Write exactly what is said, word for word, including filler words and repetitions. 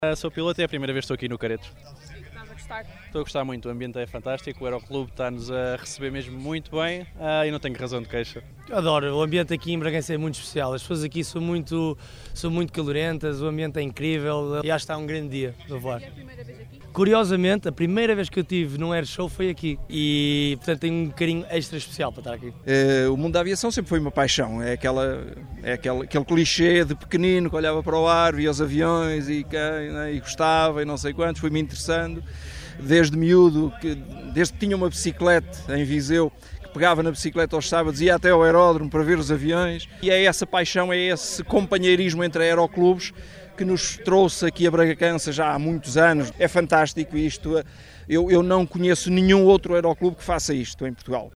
Uh, sou piloto e é a primeira vez que estou aqui no Caretos. Estás a gostar? Estou a gostar muito, o ambiente é fantástico, o Aeroclube está-nos a receber mesmo muito bem uh, e não tenho razão de queixa. Eu adoro, o ambiente aqui em Bragança é muito especial, as pessoas aqui são muito, são muito calorentas, o ambiente é incrível e acho que está um grande dia a voar. É a primeira vez aqui? Curiosamente, a primeira vez que eu estive num air show foi aqui e, portanto, tenho um carinho extra especial para estar aqui. É, o mundo da aviação sempre foi uma paixão, é, aquela, é aquele, aquele clichê de pequenino que olhava para o ar, via os aviões e, né, e gostava e não sei quantos, fui-me interessando desde miúdo, que, desde que tinha uma bicicleta em Viseu, que pegava na bicicleta aos sábados e ia até ao aeródromo para ver os aviões, e é essa paixão, é esse companheirismo entre aeroclubes que nos trouxe aqui a Bragança já há muitos anos. É fantástico isto, eu, eu não conheço nenhum outro aeroclube que faça isto em Portugal.